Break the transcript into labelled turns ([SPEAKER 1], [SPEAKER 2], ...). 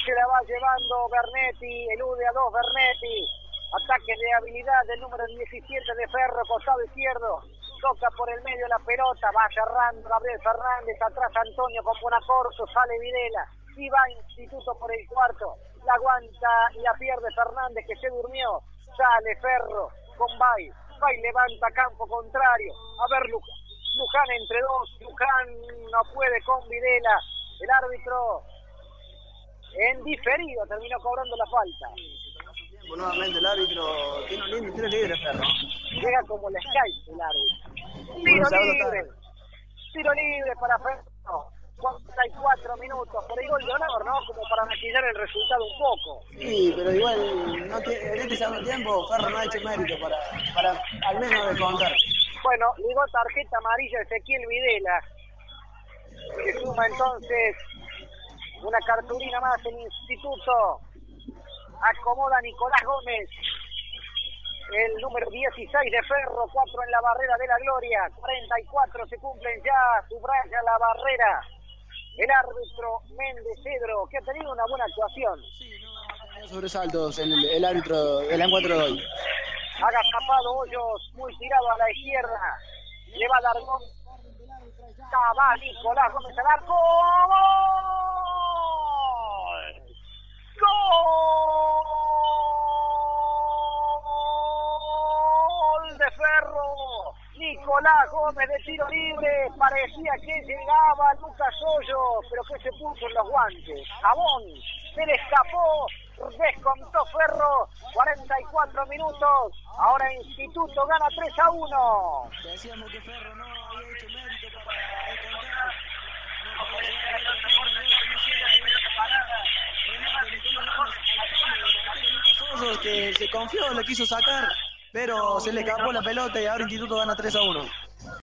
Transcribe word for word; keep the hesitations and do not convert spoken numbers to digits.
[SPEAKER 1] Se la va llevando Bernetti, elude a dos Bernetti. Ataque de habilidad del número diecisiete de Ferro, costado izquierdo. Toca por el medio la pelota, va cerrando Gabriel Fernández, atrás Antonio con Bonacorso, sale Videla. Y va Instituto por el cuarto. La aguanta y la pierde Fernández, que se durmió. Sale Ferro con Bay. Bay levanta campo contrario. A ver, Luján. Luján entre dos. Luján no puede con Videla. El árbitro en diferido terminó cobrando la falta.
[SPEAKER 2] Nuevamente el árbitro tiene un lindo tiro libre, Ferro.
[SPEAKER 1] Llega como la Skype el árbitro. Tiro libre. Tiro libre para Ferro. cuarenta y cuatro minutos por el gol de honor, ¿no? Como para maquillar el resultado un poco.
[SPEAKER 2] Sí, pero igual no tiene, en este segundo tiempo Ferro no ha hecho mérito para, para al menos descontar.
[SPEAKER 1] Bueno, ligó tarjeta amarilla Ezequiel Videla, que suma entonces una cartulina más el Instituto. Acomoda Nicolás Gómez, el número dieciséis de Ferro, cuatro en la barrera de la gloria, cuarenta y cuatro se cumplen ya, subraya la barrera el árbitro Méndez Cedro, que ha tenido una buena actuación.
[SPEAKER 2] Sí, no ha tenido sobresaltos el, el árbitro del encuentro de hoy.
[SPEAKER 1] Ha agazapado Hoyos, muy tirado a la izquierda, le va a dar gol. Va Nicolás Gómez al arco. ¡Gol! ¡Gol de Ferro! Nicolás Gómez de tiro libre, parecía que llegaba Lucas Hoyos, pero que se puso en los guantes. Jabón, se le escapó, descontó Ferro, cuarenta y cuatro minutos, ahora Instituto gana tres a uno.
[SPEAKER 2] Decíamos que Ferro no había hecho mérito para descontar. Que se confió, le quiso sacar, pero se le escapó la pelota y ahora Instituto gana tres a uno.